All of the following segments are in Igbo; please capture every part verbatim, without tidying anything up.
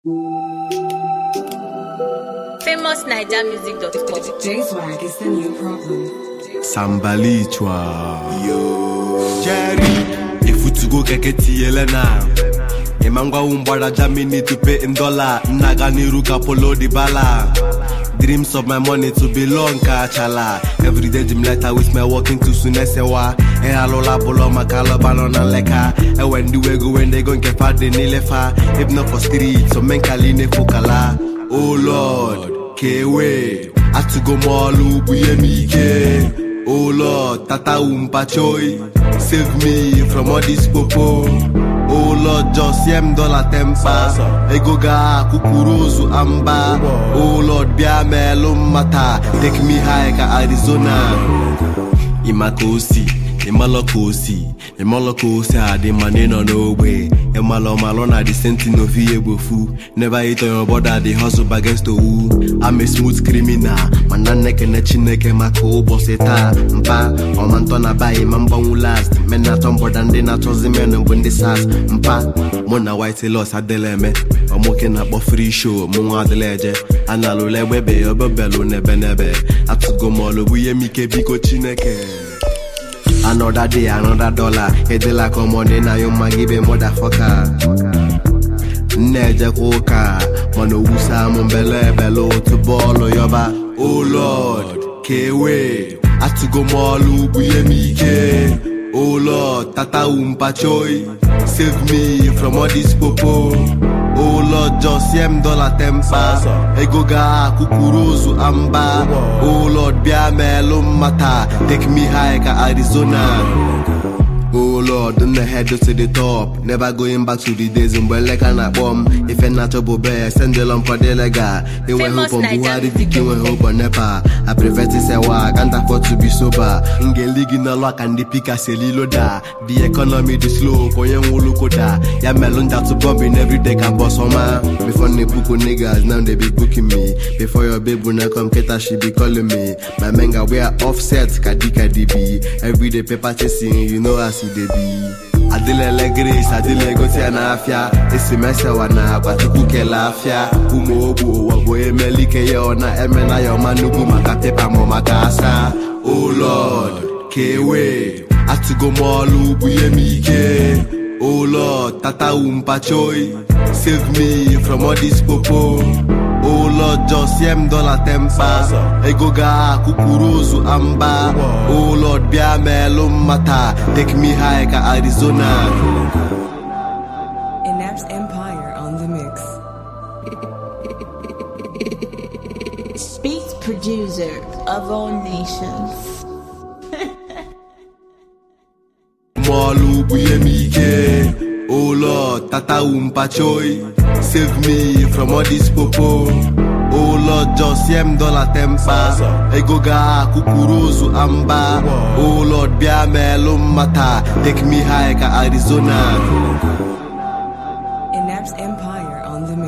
famous niger music dot com. J-Swag is the new problem. Sambalichwa yo Jerry if you to go keke tiyele na Emangwa umbara Germany to pay in dollar Nagani ruka polo di bala Dreams of my money to belong kachala Every day gym letter with my walking to sunesewa E alola polo makalo banana leka E when the way go when they gon' get fat they nilefa If not for street so men kaline fokala Oh Lord kewe Atugo molu buye mike Oh Lord, Tata Umpa Choi, save me from all this popo. Oh Lord, just yem dollar tempa. Egoga kukuruzu amba. Oh Lord, bia melum mata. Take me high ka Arizona. Imakosi, imalokosi, imalokosi adi maneno no way. Emalo malona di sentino vie bofu. Never hit on your border, the hustle against the woo. I'm a smooth criminal. Mananeke ne chineke mako boseta. Mpa, omantona bae mamba last. Men na tombo dande na tozi men when this ass. Mpa, mona white loss adeleme. I'm working up a free show, mwa adeleje. Analole webe obebelo nebe nebe. Atugo molo buye mike biko chineke. Another day, another dollar. Head like a money, now you might give a motherfucker. Neja koka, mano usa mumbele belo to ball yoba. Oh Lord, kewe, atugo molu buye mike. Oh Lord, Tata Umpa Choi, save me from all this popo. Oh Lord, just yem dollar tempa. Egoga kukuruzu amba. Oh Lord, bia melum mata. Take me high ka Arizona. Oh Lord, don't the head to the top. Never going back to the days in like an bomb. If you're not a bobe, send the lump for the lega. They were hope on Buhari, they were hope on Nepa. I prefer to say, well, I can't afford to be sober. Inge league in the lock and the pika selilo da. The economy is slow, for young Ulukoda. Ya melon that to bomb in every day can boss on ma. Before they book niggas, now they be booking me. Before your baby when I come, Keta, she be calling me. My menga we are offset, Kadika D B. Every day paper chasing, you know as they be. Adele grace, adele gotia na afya. Esi mesa wana batuku ke lafya. Umo obu wabo emelike yo na emena yo manugu makapepa mo makasa. Oh Lord, kewe, atugo molu buye mike. Oh Lord, Tata Umpa Choi, save me from all this popo. Oh Lord, just yem dollar tempa. Egoga kukuruzu amba. Oh Lord, bia melum mata. Take me high ka Arizona. Inap's Empire on the mix. Speaks producer of all nations. Molu buye mike. Oh Lord, Tata Umpa Choi, save me from all this popo. Oh Lord, just yem dollar tempa. Egoga kukuruzu amba. Oh Lord, bia melum mata. Take me high ka Arizona. Inap's Empire on the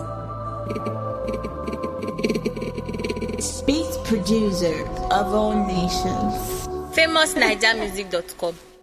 mix. Speaks producer of all nations. famous niger music dot com.